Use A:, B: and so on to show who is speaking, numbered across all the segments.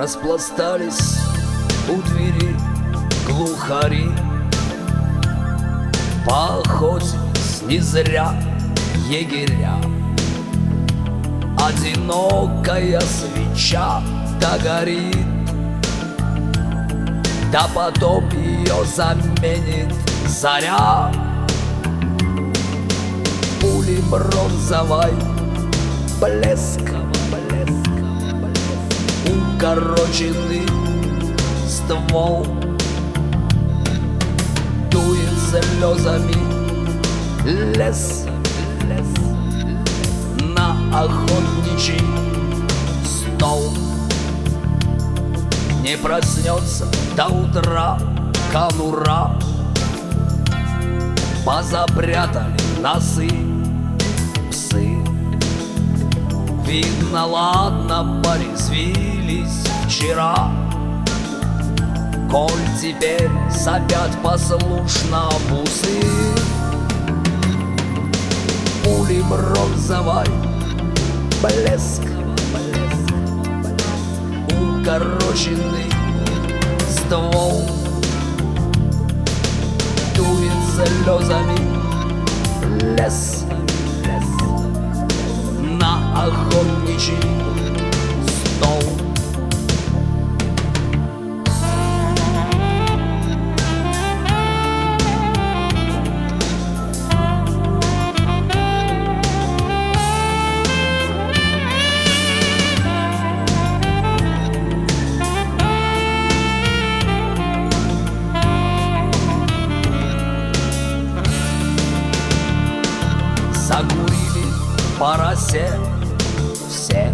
A: Распластались у двери глухари. Поохотились не зря егеря. Одинокая свеча догорит, да потом ее заменит заря. Пули бронзовой блеск, укороченный ствол дует слезами лес на охотничий стол. Не проснется до утра конура, позапрятали носы псы. Видно, ладно, порезвились вчера, коль теперь сопят послушно бусы. Пули бронзовой блеск, укороченный ствол дует слезами лес на охотничий стол. Закурили по росе все,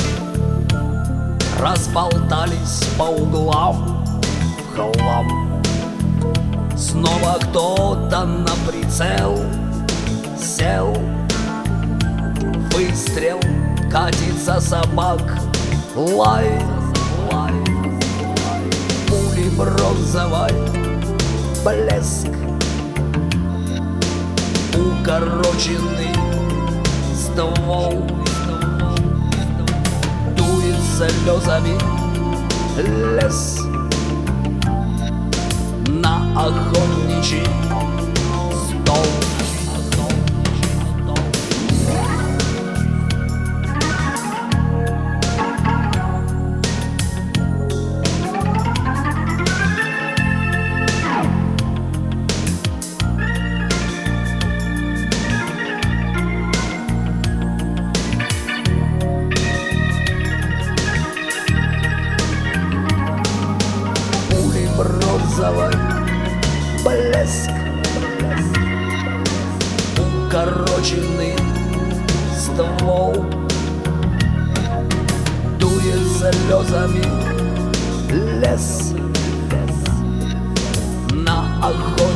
A: разболтались по углам в хлам. Снова кто-то на прицел сел, выстрел, катится собак лай. Пули бронзовой блеск, укороченный ствол дует слезами лес на охотничий стол. Бронзовый блеск, укороченный ствол дует слезами лес на охоту.